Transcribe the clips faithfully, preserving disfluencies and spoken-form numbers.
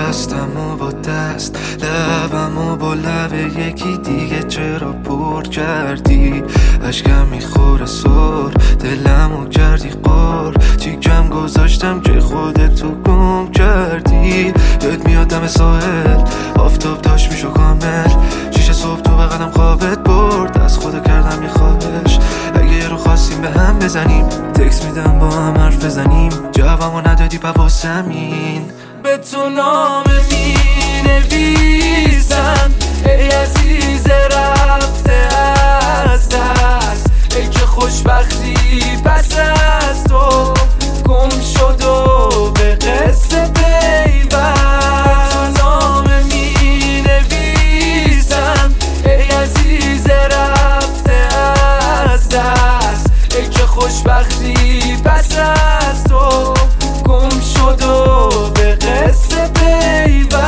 دستم و با دست لبم و با لب یکی دیگه چرا پر کردی؟ اشکم میخوره سر دلمو کردی قار، چیکم گذاشتم که خودتو گم کردی. یاد میاد دم ساحل آفتاب داشت میشو کامل، شیشه صبح تو بغلم خوابت برد، از خدا کردم یه خواهش اگه یه رو خواستیم به هم بزنیم، تکس میدم با هم حرف بزنیم، جوابمو ندادی پواسمین. به تو نامه می نویسم ای عزیز رفته از دست، ای که خوشبختی پس از تو گم شد و به قصه پیوست. به تو نامه می نویسم ای عزیز رفته از دست، ای که خوشبختی پس از تو گم شد و به قصه پیوست.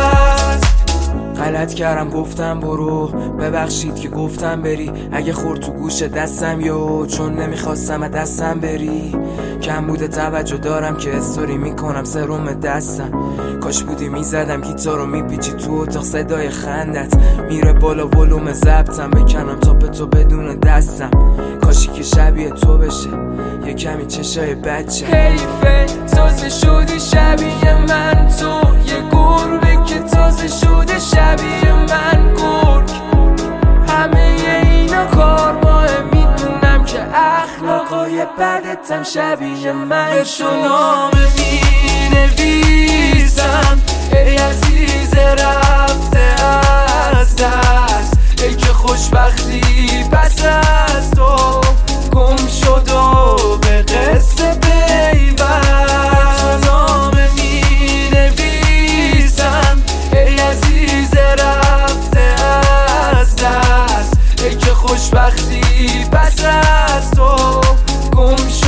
غلط کردم گفتم برو، ببخشید که گفتم بری، اگه خورد تو گوش دستم یو چون نمیخواستم از دستم بری. کم بوده توجه دارم که استوری میکنم سروم دستم، کاش بودی میزدم گیتارو میپیچی تو اتاق صدای خندت میره بالا ولوم ضبطم، بکنم تا به تو بدون دستم، کاشی که شبیه تو بشه یه کمی چشای بچه. حیفه تازه شدی شبیه من، تو یه گربه که تازه شده شبیه من گرگ، همه اینا کار ماه، میدونم که اخلاقای بدتم شبیه من. به تو نامه می نویسم ای عزیز رفته از دست، ای که خوشبختی پس از تو گم شد و به قصه پیوست. به تو نامه می نویسم ای عزیز رفته از دست، ای که خوشبختی پس از تو گم شد